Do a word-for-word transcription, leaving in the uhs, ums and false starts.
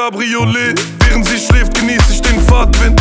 Cabriolet. Während sie schläft, genieße ich den Fahrtwind.